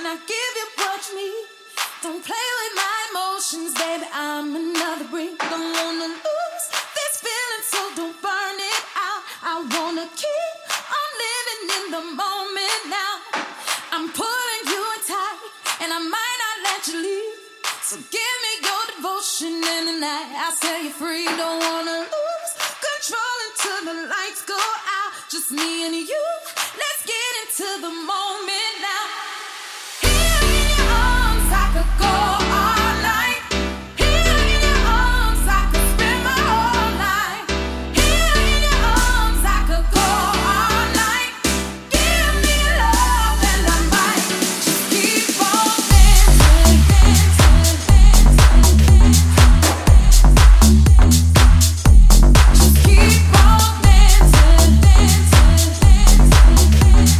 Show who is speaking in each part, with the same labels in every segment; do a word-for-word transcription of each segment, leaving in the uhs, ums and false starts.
Speaker 1: I give you what you need. Don't play with my emotions, baby, I'm another breed. Don't wanna lose this feeling, so don't burn it out. I wanna keep on living in the moment now. I'm pulling you in tight, and I might not let you leave. So give me your devotion in the night. I'll set you free, don't wanna lose control until the lights go out. Just me and you, let's get into the moment now. Here in your arms, I could go all night. Here in your arms, I could spend my whole life. Here in your arms, I could go all night. Give me love and I might just keep on dancing, dancing, dancing, dancing. Just keep on dancing, dancing, dancing, dancing.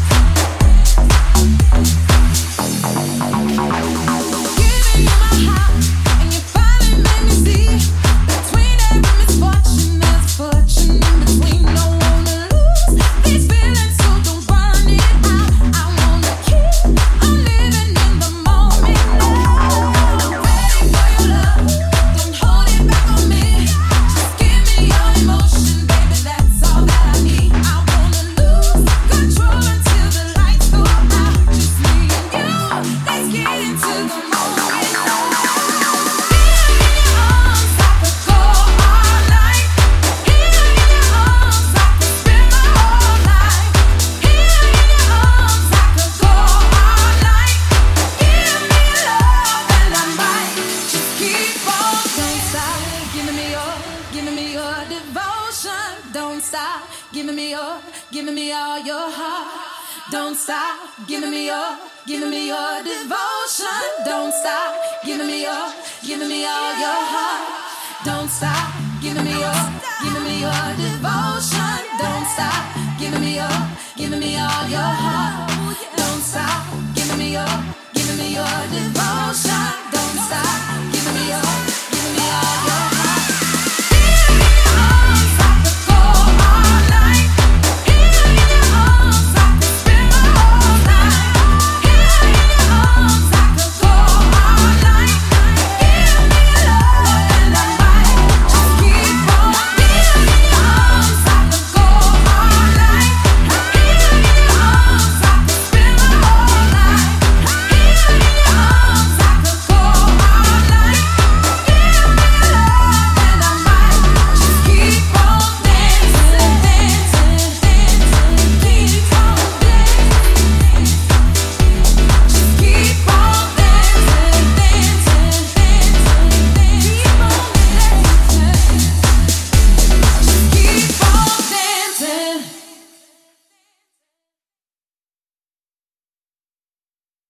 Speaker 1: Giving me your, giving me all your heart. Don't stop giving me your, giving me your devotion. Don't stop giving me your, giving me all your heart. Don't stop giving me your, giving me your